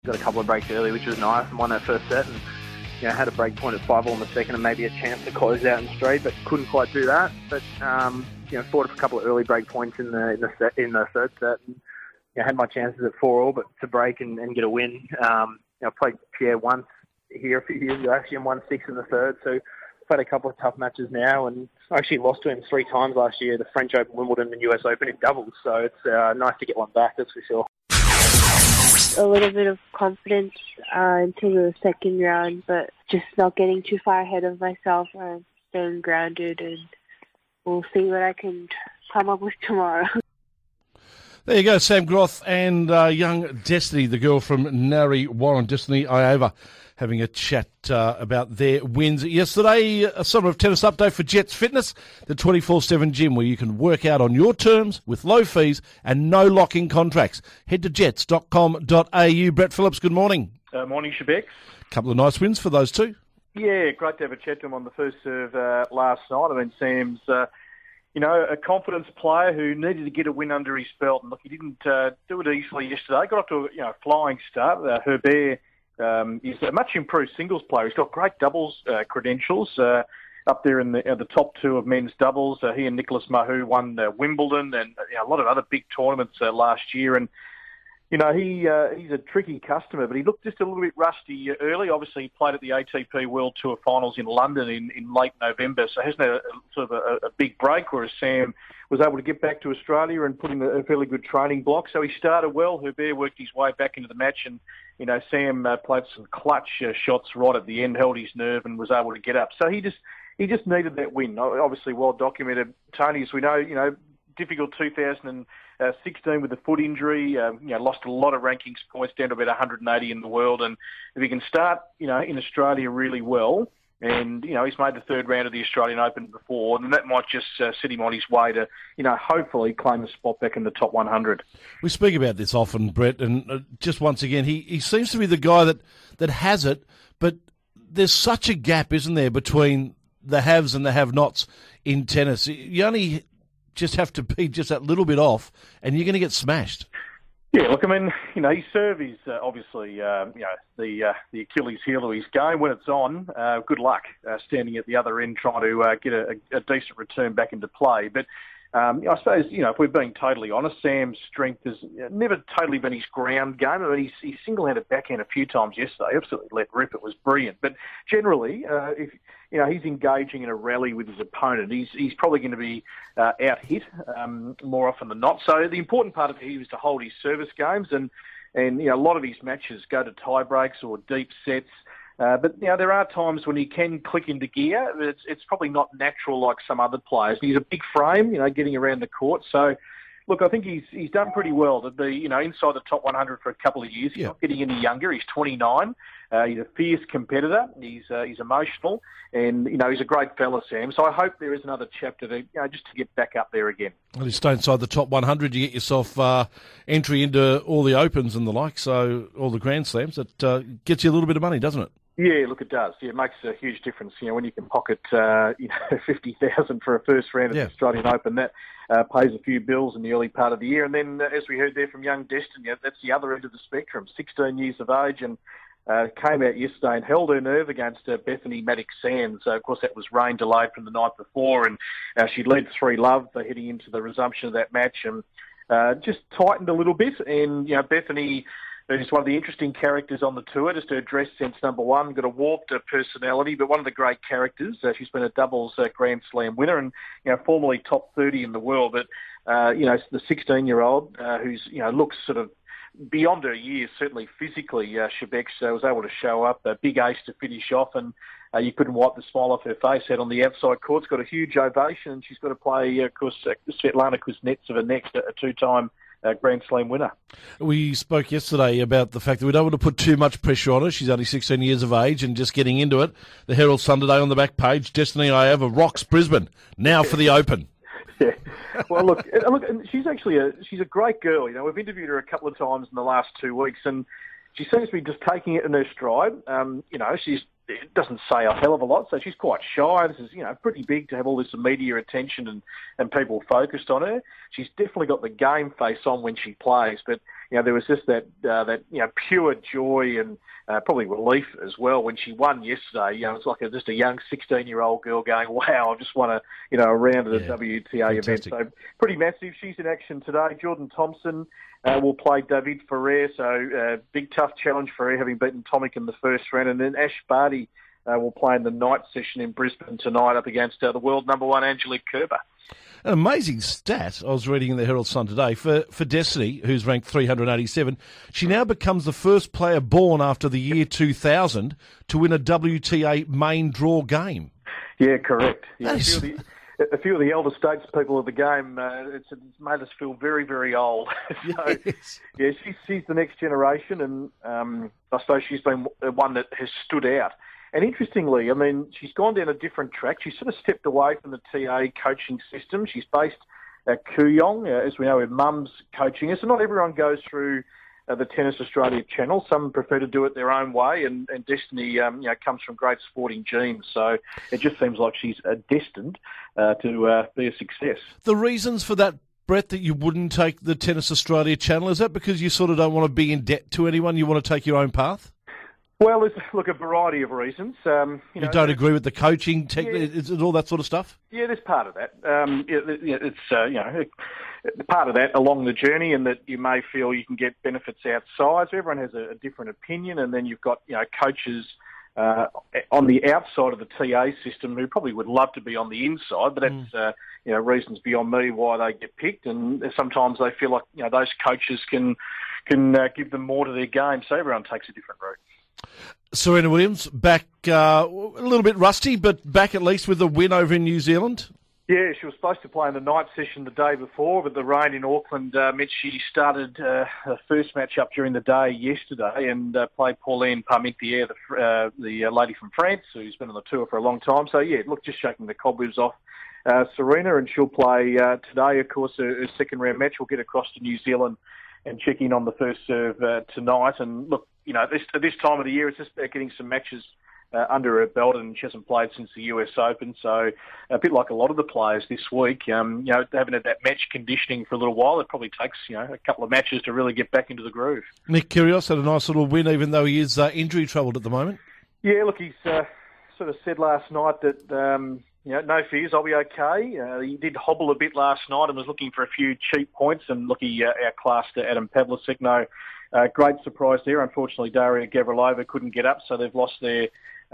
Got a couple of breaks early, which was nice, and won that first set. And had a break point at 5-all in the second, and maybe a chance to close out in straight, but couldn't quite do that. But fought a couple of early break points in the third set. And, had my chances at 4-all, but to break and get a win. I played Pierre once here a few years ago, actually, and won 6 in the third. So played a couple of tough matches now, and I actually lost to him 3 times last year: the French Open, Wimbledon, and US Open in doubles. So it's nice to get one back, that's for sure. A little bit of confidence into the second round, but just not getting too far ahead of myself and staying grounded, and we'll see what I can come up with tomorrow. There you go, Sam Groth and young Destiny, the girl from Narre Warren, Destiny Iova, having a chat about their wins yesterday. A summer of tennis update for Jets Fitness, the 24/7 gym where you can work out on your terms with low fees and no lock-in contracts. Head to jets.com.au. Brett Phillips, good morning. Morning, Shebex. Couple of nice wins for those two. Yeah, great to have a chat to him on the first serve last night. I mean, Sam's, a confidence player who needed to get a win under his belt. And look, he didn't do it easily yesterday. Got off to a flying start. Herbert is a much improved singles player. He's got great doubles credentials up there in the top 2 of men's doubles. He and Nicholas Mahut won Wimbledon and a lot of other big tournaments last year. And he's a tricky customer, but he looked just a little bit rusty early. Obviously, he played at the ATP World Tour Finals in London in late November, so hasn't had a big break, whereas Sam was able to get back to Australia and put in a fairly good training block. So he started well. Herbert worked his way back into the match, and Sam played some clutch shots right at the end, held his nerve, and was able to get up. So he just needed that win. Obviously, well documented. Tony, as we know, difficult 2016 with the foot injury, lost a lot of rankings points down to about 180 in the world. And if he can start, in Australia really well, and, he's made the third round of the Australian Open before, then that might just set him on his way to, hopefully claim a spot back in the top 100. We speak about this often, Brett, and just once again, he seems to be the guy that has it, but there's such a gap, isn't there, between the haves and the have-nots in tennis. You only just have to be just that little bit off, and you're going to get smashed. Yeah, look, I mean, his serve is obviously, the Achilles heel of his game. When it's on, good luck standing at the other end trying to get a decent return back into play. But I suppose, if we're being totally honest, Sam's strength has never totally been his ground game. I mean, he single-handed backhand a few times yesterday, absolutely let rip. It was brilliant. But generally, if he's engaging in a rally with his opponent, he's probably going to be out-hit more often than not. So the important part of it is to hold his service games, and a lot of his matches go to tie breaks or deep sets. But there are times when he can click into gear. It's probably not natural like some other players. He's a big frame, getting around the court. So, look, I think he's done pretty well to be, inside the top 100 for a couple of years. He's not getting any younger. He's 29. He's a fierce competitor. He's emotional, and he's a great fella, Sam. So I hope there is another chapter to just to get back up there again. Well, you stay inside the top 100, you get yourself entry into all the Opens and the like, so all the Grand Slams. It gets you a little bit of money, doesn't it? Yeah, look, it does. Yeah, it makes a huge difference. When you can pocket, 50,000 for a first round of the Australian Open, that pays a few bills in the early part of the year. And then, as we heard there from young Destiny, that's the other end of the spectrum. 16 years of age, and came out yesterday and held her nerve against Bethany Maddox-Sands. Of course, that was rain delayed from the night before, and she led 3-love heading into the resumption of that match, and just tightened a little bit. And Bethany is one of the interesting characters on the tour. Just her dress sense, number one, got a warped personality, but one of the great characters. She's been a doubles Grand Slam winner, and formerly top 30 in the world. But the 16-year-old who's looks sort of beyond her years, certainly physically. Shebex was able to show up, a big ace to finish off, and you couldn't wipe the smile off her face out on the outside court. It's got a huge ovation, and she's got to play, of course, Svetlana Kuznetsova next, a two-time Grand Slam winner. We spoke yesterday about the fact that we don't want to put too much pressure on her. She's only 16 years of age and just getting into it. The Herald Sun today on the back page, Destiny Iova rocks Brisbane, now for the Open. Yeah. Well, look, and she's a great girl. We've interviewed her a couple of times in the last 2 weeks, and she seems to be just taking it in her stride. It doesn't say a hell of a lot, so she's quite shy. This is, pretty big to have all this media attention and people focused on her. She's definitely got the game face on when she plays, but, there was just that pure joy and probably relief as well when she won yesterday. It's like just a young 16-year-old girl going, "Wow, I just won a round at a WTA event." So pretty massive. She's in action today. Jordan Thompson will play David Ferrer, so big tough challenge for her, having beaten Tomic in the first round, and then Ash Barty will play in the night session in Brisbane tonight up against the world number one Angelique Kerber. An amazing stat I was reading in the Herald Sun today for Destiny, who's ranked 387. She now becomes the first player born after the year 2000 to win a WTA main draw game. Yeah, correct. Yeah, a few of the elder statespeople of the game, it's made us feel very, very old. So, yes. Yeah, she's the next generation, and I suppose she's been one that has stood out. And interestingly, I mean, she's gone down a different track. She's sort of stepped away from the TA coaching system. She's based at Kooyong. As we know, her mum's coaching her. So not everyone goes through the Tennis Australia channel. Some prefer to do it their own way, and Destiny comes from great sporting genes. So it just seems like she's destined to be a success. The reasons for that, Brett, that you wouldn't take the Tennis Australia channel, is that because you sort of don't want to be in debt to anyone? You want to take your own path? Well, there's a variety of reasons. You don't agree with the coaching technique, and all that sort of stuff? Yeah, there's part of that. It's part of that along the journey, and that you may feel you can get benefits outside. So everyone has a different opinion, and then you've got coaches on the outside of the TA system who probably would love to be on the inside, but that's reasons beyond me why they get picked, and sometimes they feel like those coaches can give them more to their game. So everyone takes a different route. Serena Williams, back a little bit rusty, but back at least with a win over in New Zealand. Yeah, she was supposed to play in the night session the day before, but the rain in Auckland meant she started her first match up during the day yesterday and played Pauline Parmentier, the lady from France, who's been on the tour for a long time. So, yeah, look, just shaking the cobwebs off Serena, and she'll play today, of course, her second round match. We'll get across to New Zealand and check in on the first serve tonight. And look, this time of the year, it's just about getting some matches under her belt, and she hasn't played since the US Open. So a bit like a lot of the players this week, they haven't had that match conditioning for a little while. It probably takes, a couple of matches to really get back into the groove. Nick Kyrgios had a nice little win, even though he is injury troubled at the moment. Yeah, look, he's sort of said last night that, no fears, I'll be okay. He did hobble a bit last night and was looking for a few cheap points, and look, he outclassed Adam Pavlicek. No, great surprise there. Unfortunately, Daria Gavrilova couldn't get up, so they've lost their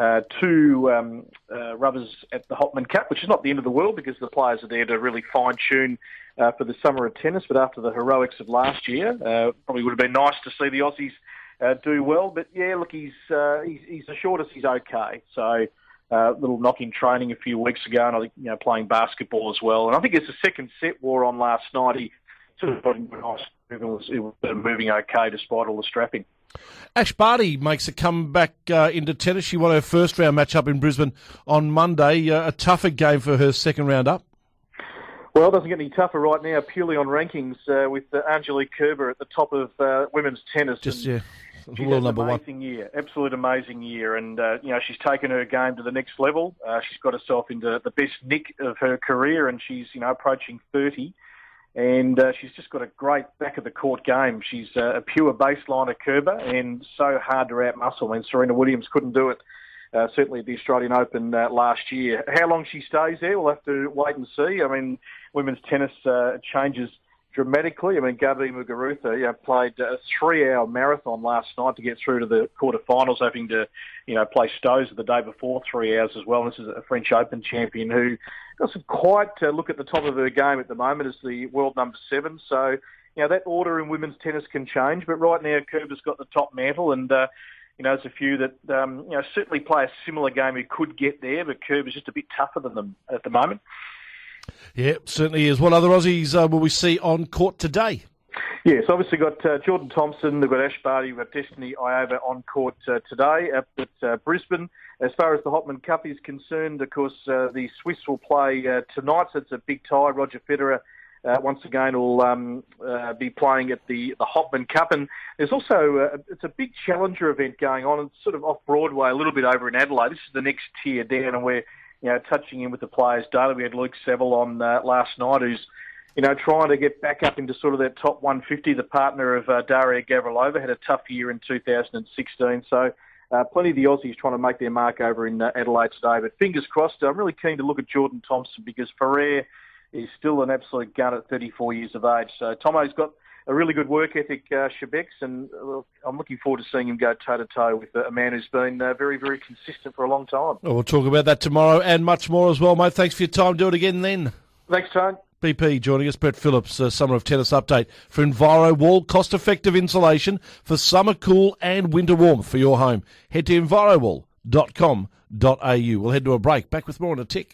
two rubbers at the Hopman Cup, which is not the end of the world because the players are there to really fine-tune for the summer of tennis. But after the heroics of last year, probably would have been nice to see the Aussies do well. But yeah, look, he's assured us he's okay. So little knock in training a few weeks ago, and I think playing basketball as well. And I think as the second set wore on last night, he sort of got into a nice move and was moving okay despite all the strapping. Ash Barty makes a comeback into tennis. She won her first round match up in Brisbane on Monday. A tougher game for her second round up. Well, it doesn't get any tougher right now, purely on rankings, with Angelique Kerber at the top of women's tennis. She's world number one. Absolute amazing year. And, she's taken her game to the next level. She's got herself into the best nick of her career, and she's, approaching 30. And she's just got a great back-of-the-court game. She's a pure baseliner Kerber and so hard to outmuscle. I mean, Serena Williams couldn't do it, certainly at the Australian Open last year. How long she stays there, we'll have to wait and see. I mean, women's tennis changes dramatically. I mean, Gabby Muguruza played a 3-hour marathon last night to get through to the quarterfinals, hoping to, play Stows the day before 3 hours as well. And this is a French Open champion who doesn't quite look at the top of her game at the moment as the world number 7. So, that order in women's tennis can change. But right now, Kerber's got the top mantle, and there's a few that certainly play a similar game who could get there, but Kerber's just a bit tougher than them at the moment. Yeah, certainly is. What other Aussies will we see on court today? Yes, obviously got Jordan Thompson, they've got Ash Barty, we've got Destiny Iova on court today at Brisbane. As far as the Hopman Cup is concerned, of course, the Swiss will play tonight, so it's a big tie. Roger Federer, once again, will be playing at the Hopman Cup. And there's also, it's a big challenger event going on. It's sort of off Broadway, a little bit over in Adelaide. This is the next tier down, and we're touching in with the players' data. We had Luke Saville on last night, who's trying to get back up into sort of that top 150. The partner of Daria Gavrilova had a tough year in 2016. So plenty of the Aussies trying to make their mark over in Adelaide today. But fingers crossed. I'm really keen to look at Jordan Thompson because Ferrer is still an absolute gun at 34 years of age. So Tomo's got a really good work ethic, Shebex, and I'm looking forward to seeing him go toe-to-toe with a man who's been very, very consistent for a long time. Well, we'll talk about that tomorrow and much more as well, mate. Thanks for your time. Do it again then. Thanks, Tone. BP joining us, Brett Phillips, Summer of Tennis update for EnviroWall, cost-effective insulation for summer cool and winter warmth for your home. Head to envirowall.com.au. We'll head to a break. Back with more in a tick.